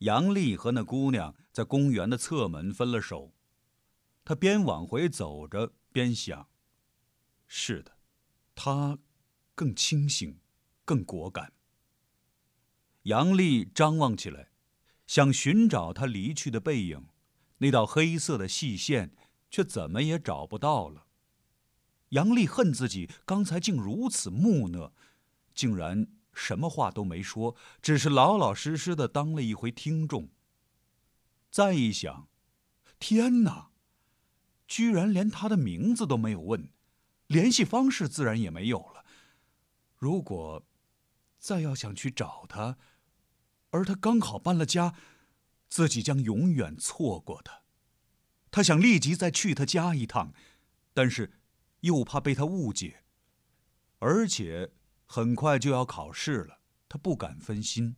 杨丽和那姑娘在公园的侧门分了手。他边往回走着边想，是的，他更清醒，更果敢。杨丽张望起来，想寻找他离去的背影，那道黑色的细线却怎么也找不到了。杨丽恨自己刚才竟如此木讷，竟然什么话都没说，只是老老实实的当了一回听众。再一想，天哪，居然连他的名字都没有问，联系方式自然也没有了。如果再要想去找他，而他刚好搬了家，自己将永远错过他。他想立即再去他家一趟，但是又怕被他误解，而且很快就要考试了，他不敢分心。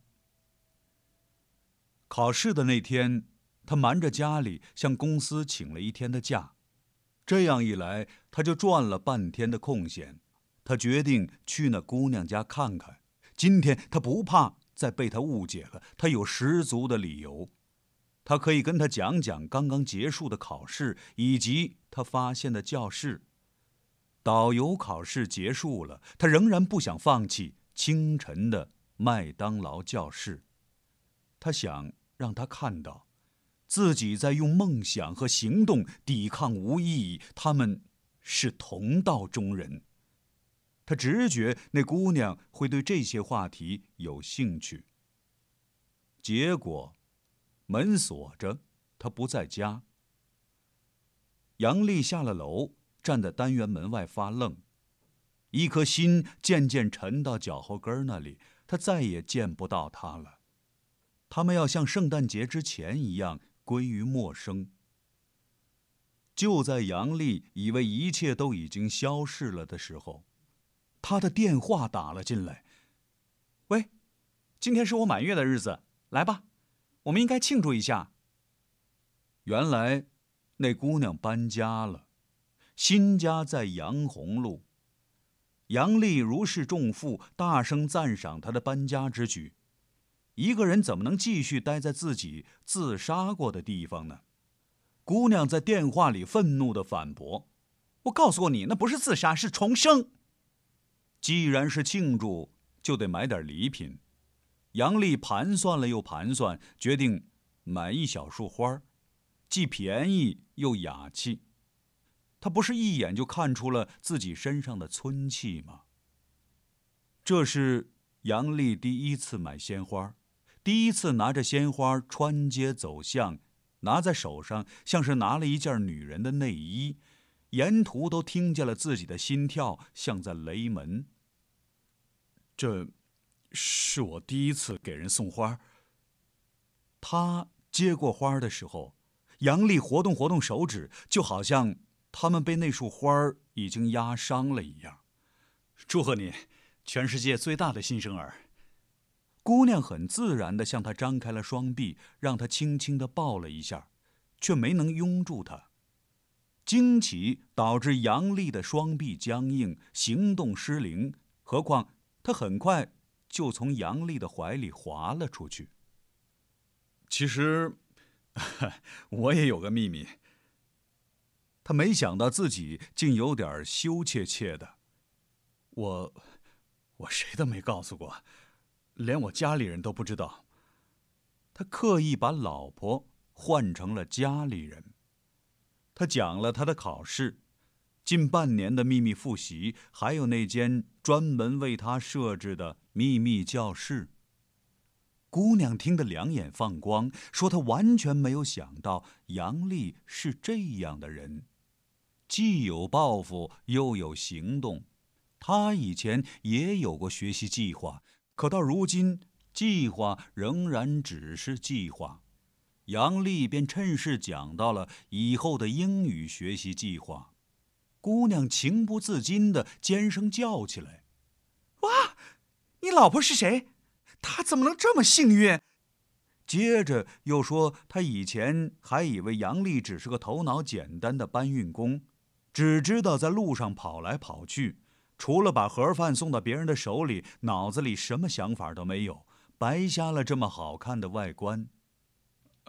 考试的那天，他瞒着家里向公司请了1天的假，这样一来，他就赚了半天的空闲。他决定去那姑娘家看看，今天他不怕再被他误解了，他有十足的理由。他可以跟他讲讲刚刚结束的考试，以及他发现的教室。导游考试结束了，他仍然不想放弃清晨的麦当劳教室。他想让他看到，自己在用梦想和行动抵抗无意义，他们是同道中人。他直觉那姑娘会对这些话题有兴趣。结果，门锁着，他不在家。杨丽下了楼，站在单元门外发愣，一颗心渐渐沉到脚后跟那里，他再也见不到他了。他们要像圣诞节之前一样归于陌生。就在杨丽以为一切都已经消逝了的时候，他的电话打了进来。喂，今天是我满月的日子，来吧，我们应该庆祝一下。原来那姑娘搬家了，新家在杨红路。杨丽如释重负，大声赞赏她的搬家之举。一个人怎么能继续待在自己自杀过的地方呢？姑娘在电话里愤怒地反驳：我告诉过你，那不是自杀，是重生。既然是庆祝，就得买点礼品。杨丽盘算了又盘算，决定买一小束花，既便宜又雅气。她不是一眼就看出了自己身上的村气吗？这是杨丽第一次买鲜花，第一次拿着鲜花穿街走巷，拿在手上像是拿了一件女人的内衣，沿途都听见了自己的心跳，像在雷门。这是我第一次给人送花。他接过花的时候，杨丽活动活动手指，就好像他们被那束花已经压伤了一样。祝贺你，全世界最大的新生儿。姑娘很自然地向他张开了双臂，让他轻轻地抱了一下，却没能拥住他。惊奇导致杨丽的双臂僵硬，行动失灵，何况他很快就从杨丽的怀里滑了出去。其实我也有个秘密。他没想到自己竟有点羞怯怯的。我谁都没告诉过，连我家里人都不知道。他刻意把老婆换成了家里人。他讲了他的考试，近半年的秘密复习，还有那间专门为他设置的秘密教室。姑娘听得两眼放光，说她完全没有想到杨丽是这样的人，既有抱负又有行动。她以前也有过学习计划，可到如今，计划仍然只是计划。杨丽便趁势讲到了以后的英语学习计划。姑娘情不自禁地尖声叫起来：哇，你老婆是谁？她怎么能这么幸运？接着又说她以前还以为杨丽只是个头脑简单的搬运工，只知道在路上跑来跑去，除了把盒饭送到别人的手里，脑子里什么想法都没有，白瞎了这么好看的外观。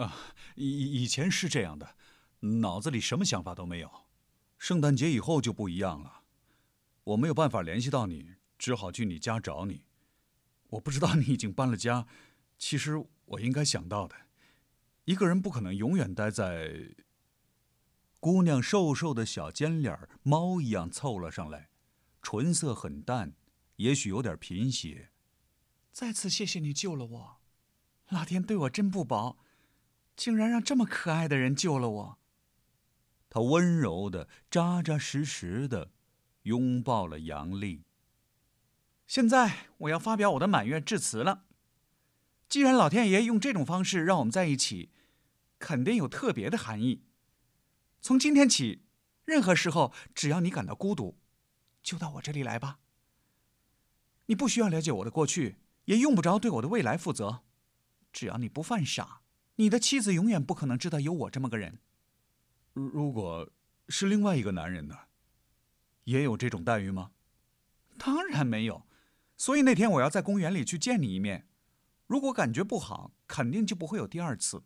以前是这样的，脑子里什么想法都没有。圣诞节以后就不一样了，我没有办法联系到你，只好去你家找你。我不知道你已经搬了家，其实我应该想到的。一个人不可能永远待在……姑娘瘦瘦的小尖脸猫一样凑了上来，唇色很淡，也许有点贫血。 再次谢谢你救了我，老天对我真不薄，竟然让这么可爱的人救了我。 他温柔的、扎扎实实的拥抱了杨丽。 现在我要发表我的满月致辞了。既然老天爷用这种方式让我们在一起，肯定有特别的含义。从今天起，任何时候只要你感到孤独，就到我这里来吧。你不需要了解我的过去，也用不着对我的未来负责。只要你不犯傻，你的妻子永远不可能知道有我这么个人。 如果是另外一个男人呢？也有这种待遇吗？ 当然没有。所以那天我要在公园里去见你一面。如果感觉不好，肯定就不会有第二次。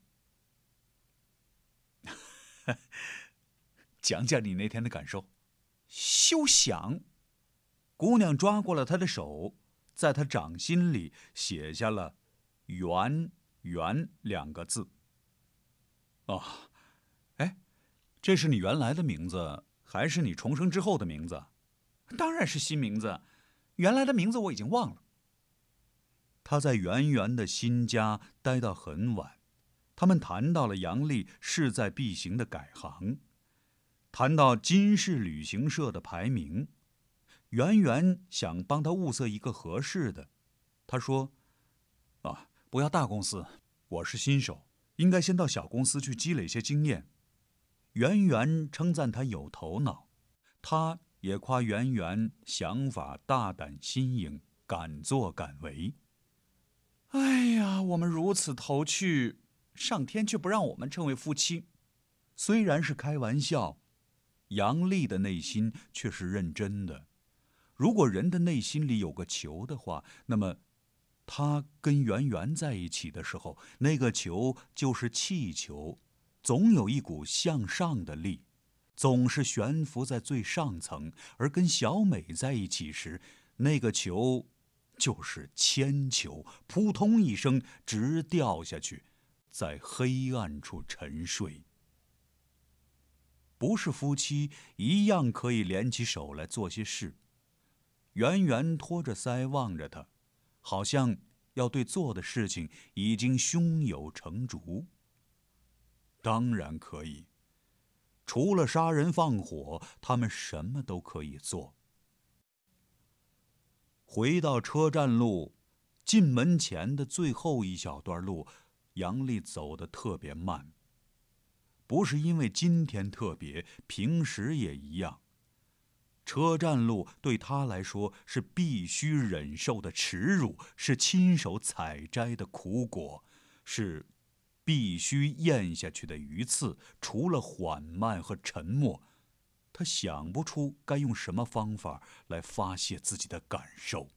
讲讲你那天的感受。 休想！ 姑娘抓过了他的手，在他掌心里写下了“圆圆”2个字。哦，哎，这是你原来的名字，还是你重生之后的名字？ 当然是新名字，原来的名字我已经忘了。 他在圆圆的新家待到很晚，他们谈到了杨丽势在必行的改行，谈到金氏旅行社的排名。圆圆想帮他物色一个合适的，他说：“不要大公司，我是新手，应该先到小公司去积累些经验。”圆圆称赞他有头脑，他也夸圆圆想法大胆新颖，敢作敢为。 哎呀，我们如此投趣，上天却不让我们成为夫妻。 虽然是开玩笑，杨丽的内心却是认真的。如果人的内心里有个球的话，那么他跟圆圆在一起的时候，那个球就是气球，总有一股向上的力，总是悬浮在最上层。而跟小美在一起时，那个球就是铅球，扑通一声直掉下去，在黑暗处沉睡。不是夫妻一样可以联起手来做些事。圆圆托着腮望着他，好像要对做的事情已经胸有成竹。当然可以，除了杀人放火，他们什么都可以做。回到车站路，进门前的最后一小段路，杨丽走得特别慢。不是因为今天特别，平时也一样。车站路对他来说是必须忍受的耻辱，是亲手采摘的苦果，是必须咽下去的鱼刺。除了缓慢和沉默，他想不出该用什么方法来发泄自己的感受。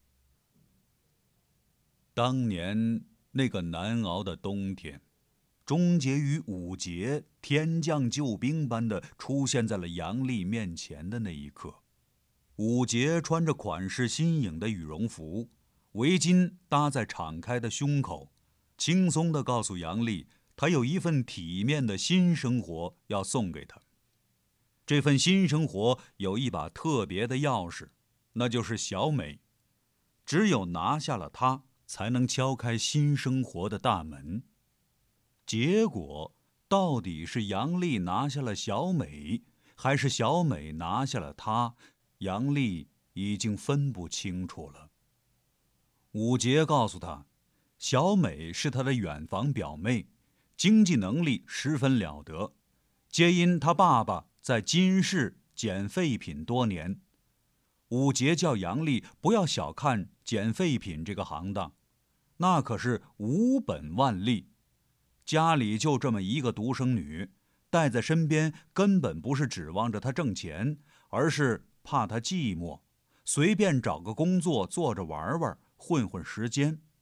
当年那个难熬的冬天，终结于武杰天降救兵般的出现在了杨丽面前的那一刻。武杰穿着款式新颖的羽绒服，围巾搭在敞开的胸口，轻松地告诉杨丽，他有一份体面的新生活要送给她。这份新生活有一把特别的钥匙，那就是小美。只有拿下了她，才能敲开新生活的大门。结果到底是杨丽拿下了小美，还是小美拿下了她，杨丽已经分不清楚了。武杰告诉他，小美是他的远房表妹，经济能力十分了得，皆因他爸爸在金市捡废品多年。武杰叫杨丽不要小看捡废品这个行当，那可是无本万利。家里就这么一个独生女，带在身边根本不是指望着她挣钱，而是怕她寂寞，随便找个工作做着玩玩，混混时间。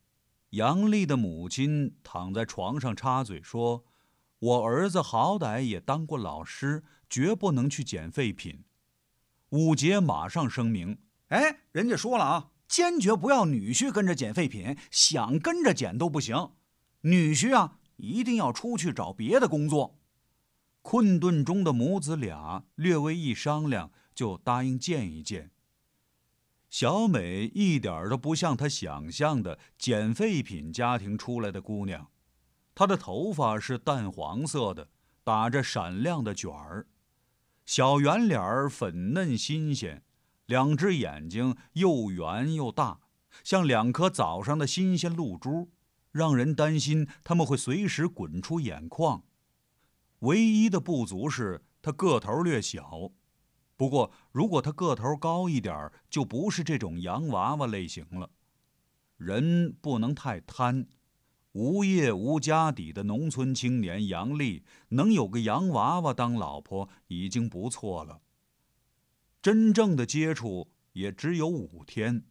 杨丽的母亲躺在床上插嘴说：“我儿子好歹也当过老师，绝不能去捡废品。”武杰马上声明：“ 哎，人家说了啊，坚决不要女婿跟着捡废品，想跟着捡都不行。女婿啊，一定要出去找别的工作。” 困顿中的母子俩略微一商量，就答应见一见。小美一点都不像她想象的捡废品家庭出来的姑娘，她的头发是淡黄色的，打着闪亮的卷儿，小圆脸儿粉嫩新鲜，两只眼睛又圆又大，像两颗早上的新鲜露珠，让人担心它们会随时滚出眼眶。唯一的不足是她个头略小。不过，如果他个头高一点，就不是这种洋娃娃类型了。人不能太贪，无业无家底的农村青年杨丽能有个洋娃娃当老婆已经不错了。真正的接触也只有5天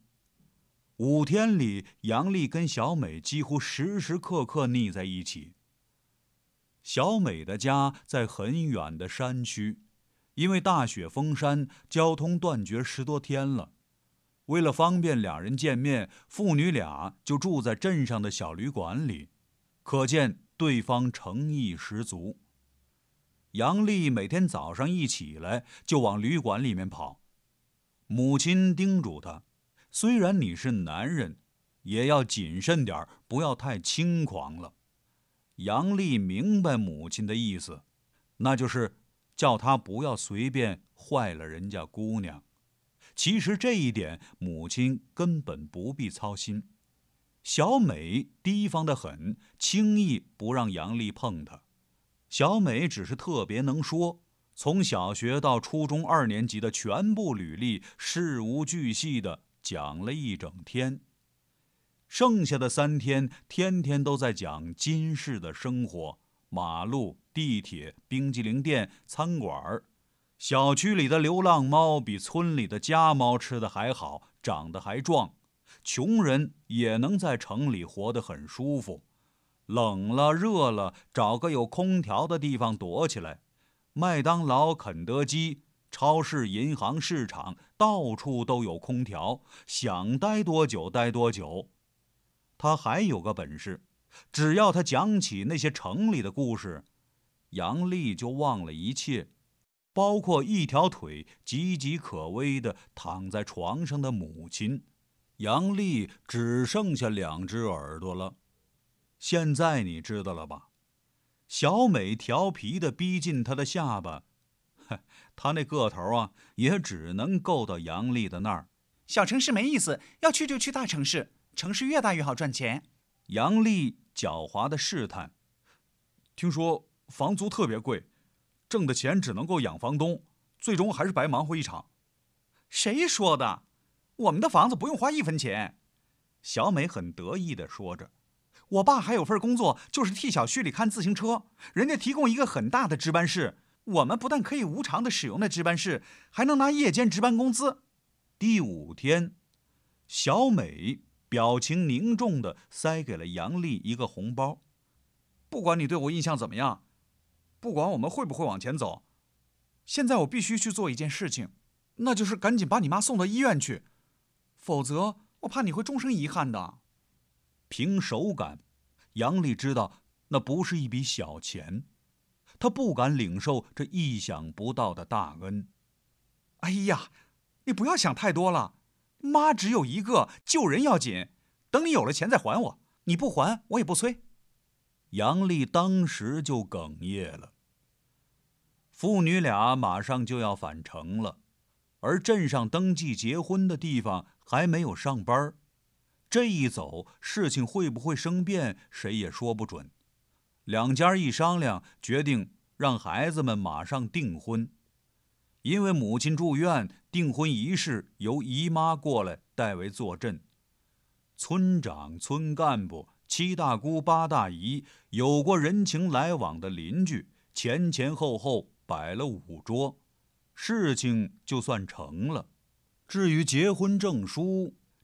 ，5天里，杨丽跟小美几乎时时刻刻腻在一起。小美的家在很远的山区。因为大雪封山，交通断绝10多天了。为了方便两人见面，父女俩就住在镇上的小旅馆里，可见对方诚意十足。杨丽每天早上一起来就往旅馆里面跑，母亲叮嘱她，虽然你是男人，也要谨慎点，不要太轻狂了。杨丽明白母亲的意思，那就是叫他不要随便坏了人家姑娘。其实这一点母亲根本不必操心。小美提防得很，轻易不让杨丽碰她。小美只是特别能说，从小学到初中2年级的全部履历事无巨细地讲了一整天。剩下的3天，天天都在讲金市的生活，马路、地铁、冰激凌店、餐馆。小区里的流浪猫比村里的家猫吃的还好，长得还壮。穷人也能在城里活得很舒服，冷了热了，找个有空调的地方躲起来。麦当劳、肯德基、超市、银行、市场，到处都有空调，想待多久待多久。他还有个本事，只要他讲起那些城里的故事，杨丽就忘了一切，包括一条腿岌岌可危地躺在床上的母亲。杨丽只剩下2只耳朵了。现在你知道了吧？小美调皮地逼近他的下巴，他那个头啊，也只能够到杨丽的那儿。 小城市没意思，要去就去大城市，城市越大越好赚钱。 杨丽狡猾地试探， 听说房租特别贵，挣的钱只能够养房东，最终还是白忙活一场。谁说的？我们的房子不用花1分钱。 小美很得意地说着。 我爸还有份工作，就是替小区里看自行车，人家提供一个很大的值班室，我们不但可以无偿地使用那值班室，还能拿夜间值班工资。 第5天，小美表情凝重地塞给了杨丽一个红包。 不管你对我印象怎么样，不管我们会不会往前走，现在我必须去做一件事情，那就是赶紧把你妈送到医院去，否则我怕你会终生遗憾的。 凭手感，杨丽知道那不是一笔小钱，她不敢领受这意想不到的大恩。 哎呀，你不要想太多了，妈只有一个，救人要紧，等你有了钱再还我，你不还我也不催。 杨丽当时就哽咽了。父女俩马上就要返程了，而镇上登记结婚的地方还没有上班。这一走，事情会不会生变，谁也说不准。2家一商量，决定让孩子们马上订婚。因为母亲住院，订婚仪式由姨妈过来代为坐镇。村长、村干部、7大姑8大姨，有过人情来往的邻居，前前后后摆了5桌，事情就算成了。至于结婚证书，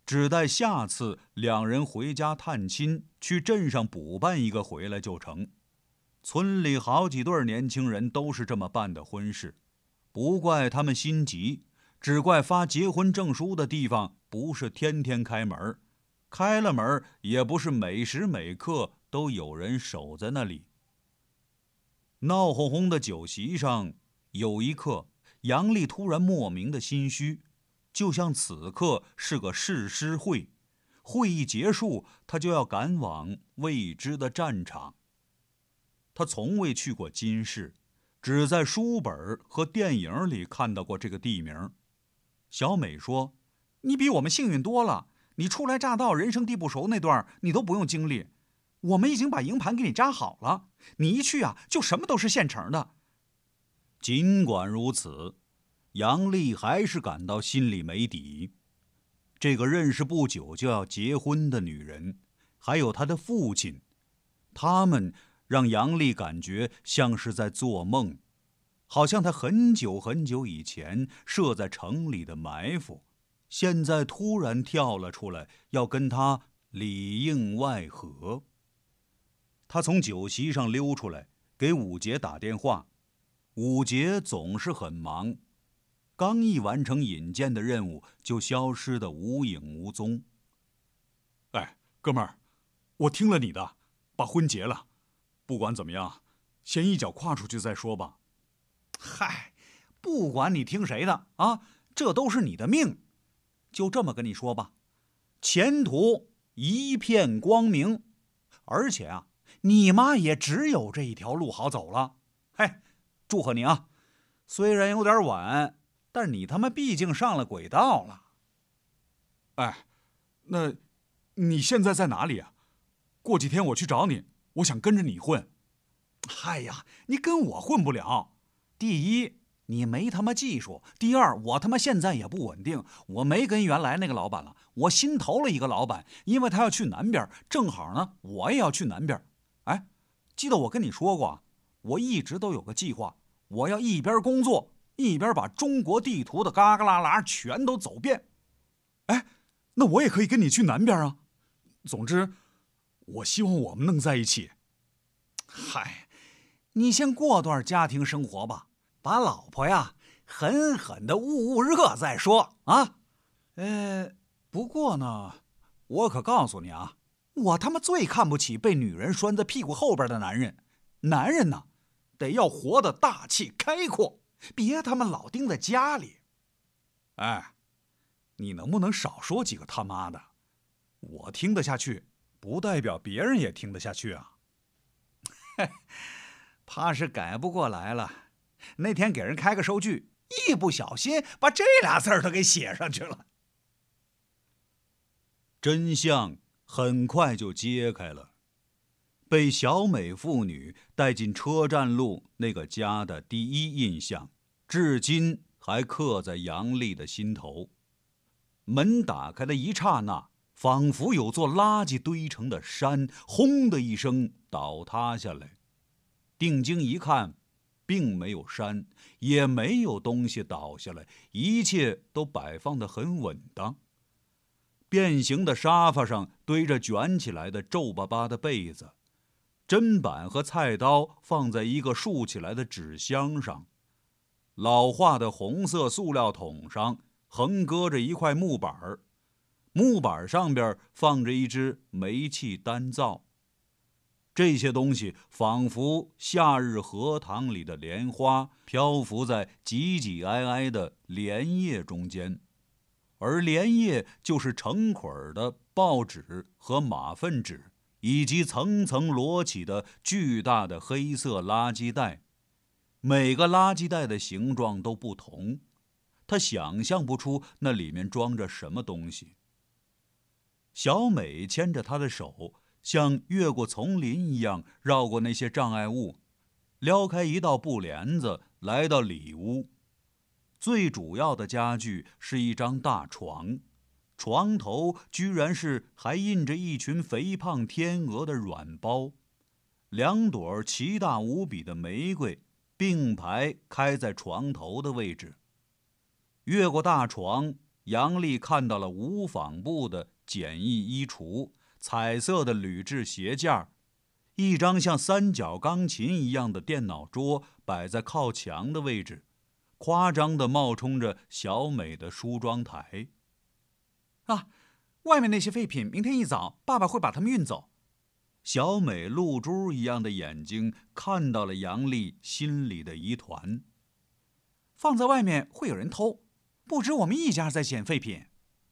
只待下次两人回家探亲，去镇上补办一个回来就成。村里好几对年轻人都是这么办的婚事，不怪他们心急，只怪发结婚证书的地方不是天天开门，开了门也不是每时每刻都有人守在那里。闹哄哄的酒席上，有一刻杨丽突然莫名的心虚，就像此刻是个誓师会，会议结束，他就要赶往未知的战场。他从未去过金市，只在书本和电影里看到过这个地名。小美说：“ 你比我们幸运多了，你初来乍到，人生地不熟那段你都不用经历，我们已经把营盘给你扎好了，你一去啊，就什么都是现成的。” 尽管如此，杨丽还是感到心里没底。这个认识不久就要结婚的女人，还有她的父亲，他们让杨丽感觉像是在做梦，好像她很久很久以前设在城里的埋伏，现在突然跳了出来，要跟她里应外合。她从酒席上溜出来，给武杰打电话。武杰总是很忙，刚一完成引荐的任务，就消失得无影无踪。 哎，哥们儿，我听了你的，把婚结了。不管怎么样，先一脚跨出去再说吧。 嗨，不管你听谁的啊，这都是你的命。就这么跟你说吧，前途一片光明，而且啊，你妈也只有这一条路好走了。嘿，祝贺你啊！虽然有点晚，但你他妈毕竟上了轨道了。 哎，那你现在在哪里啊？过几天我去找你，我想跟着你混。 哎呀，你跟我混不了。第一，你没他妈技术；第二，我他妈现在也不稳定，我没跟原来那个老板了，我新投了一个老板，因为他要去南边，正好呢，我也要去南边。哎，记得我跟你说过，我一直都有个计划，我要一边工作一边把中国地图的嘎嘎啦啦全都走遍。 哎，那我也可以跟你去南边啊。总之，我希望我们能在一起。 嗨，你先过段家庭生活吧，把老婆呀狠狠的捂热再说啊。不过呢，我可告诉你啊，我他妈最看不起被女人拴在屁股后边的男人。男人呢，得要活得大气开阔，别他妈老盯在家里。 哎，你能不能少说几个他妈的？我听得下去，不代表别人也听得下去啊。 怕是改不过来了。那天给人开个收据，一不小心把这俩字儿都给写上去了。 真相很快就揭开了。被小美妇女带进车站路那个家的第一印象，至今还刻在杨丽的心头。门打开的一刹那，仿佛有座垃圾堆成的山，轰的一声倒塌下来。定睛一看，并没有山，也没有东西倒下来，一切都摆放得很稳当。变形的沙发上堆着卷起来的皱巴巴的被子，砧板和菜刀放在一个竖起来的纸箱上，老化的红色塑料桶上横搁着一块木板，木板上边放着一只煤气单灶。这些东西仿佛夏日荷塘里的莲花，漂浮在挤挤挨挨的莲叶中间，而莲叶就是成捆的报纸和马粪纸，以及层层摞起的巨大的黑色垃圾袋。每个垃圾袋的形状都不同，他想象不出那里面装着什么东西。小美牵着他的手，像越过丛林一样绕过那些障碍物，撩开一道布帘子，来到里屋。最主要的家具是一张大床，床头居然是还印着一群肥胖天鹅的软包，两朵奇大无比的玫瑰并排开在床头的位置。越过大床， 杨丽看到了无纺布的简易衣橱、彩色的铝制鞋架，一张像三角钢琴一样的电脑桌摆在靠墙的位置，夸张地冒充着小美的梳妆台。 啊，外面那些废品，明天一早爸爸会把它们运走。 小美露珠一样的眼睛看到了杨丽心里的疑团。 放在外面会有人偷，不止我们一家在捡废品。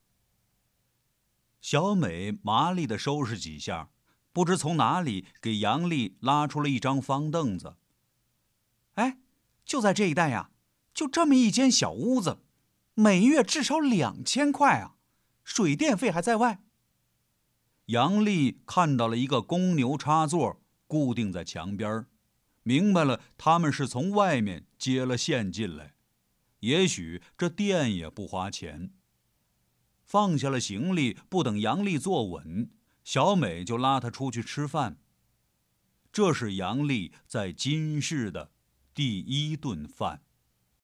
小美麻利地收拾几下，不知从哪里给杨丽拉出了一张方凳子。 哎，就在这一带呀，就这么一间小屋子，每月至少2000块啊，水电费还在外。 杨丽看到了一个公牛插座固定在墙边，明白了他们是从外面接了线进来，也许这电也不花钱。放下了行李，不等杨丽坐稳，小美就拉她出去吃饭。这是杨丽在金市的第1顿饭。